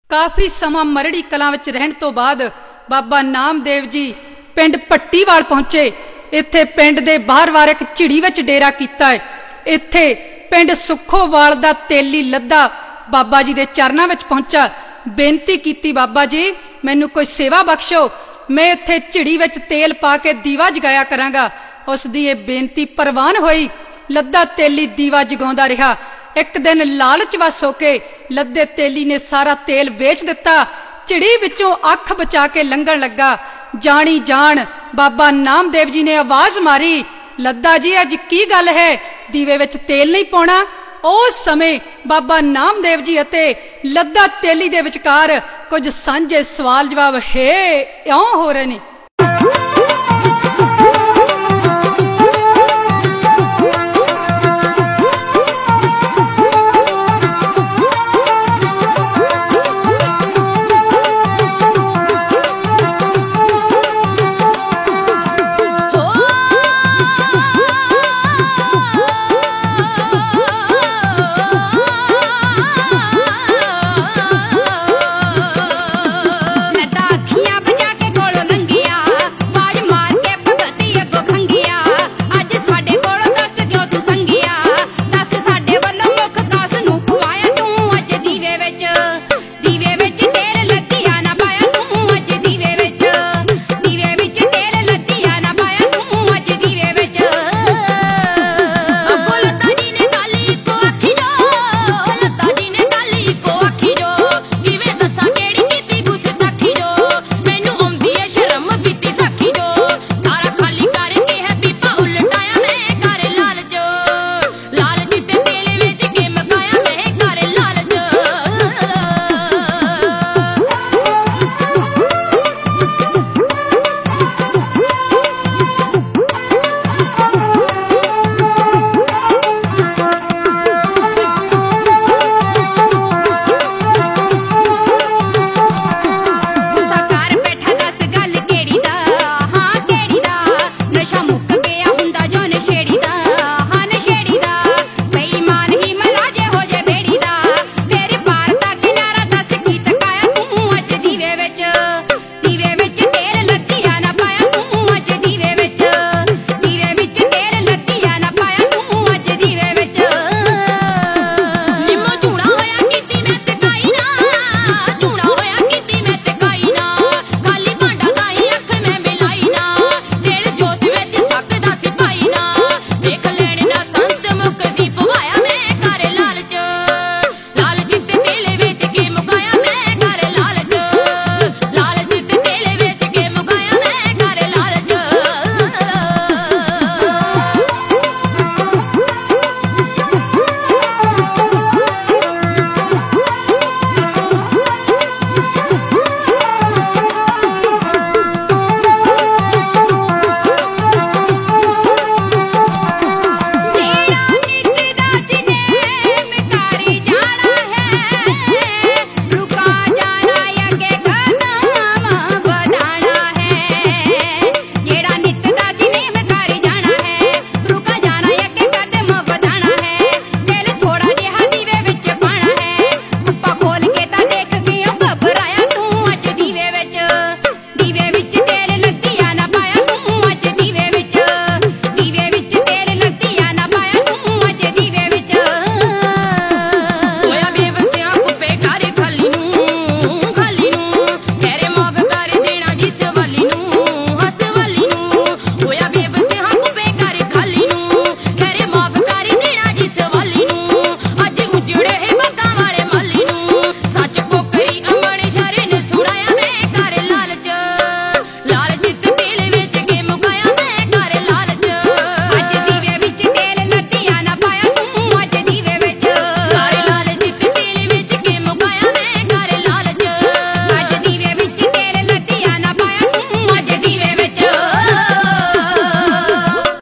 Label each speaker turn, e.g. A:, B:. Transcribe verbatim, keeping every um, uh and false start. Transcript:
A: काफ़ी समा मरड़ी कलां विच रहण तो बाद बाबा नामदेव जी पिंड पट्टीवाल पहुंचे। इत्थे पिंड दे बाहर वार एक झिड़ी विच डेरा कीता है। इत्थे पिंड सुखोवाल दा तेली लद्दा बाबा जी दे चरनां विच पहुंचा। बेनती कीती, बाबा जी मैनू कोई सेवा बख्शो, मैं इत्थे झिड़ी विच तेल पा के दीवा जगाया करांगा। उस दी ये बेनती प्रवान होई। लद्दा तेली दीवा जगाउंदा रहा। एक दिन लालच वस होके लद्दे तेली ने सारा तेल वेच दिता। झिड़ी विचों अख बचा के लंघण लगा। जानी जान बाबा नामदेव जी ने आवाज मारी, लद्दा जी अज की गल है, दीवे विच तेल नहीं पाउणा? उस समय बाबा नामदेव जी अते लद्दा तेली दे विचकार कुछ सांझे सवाल जवाब है इउं हो रहे ने।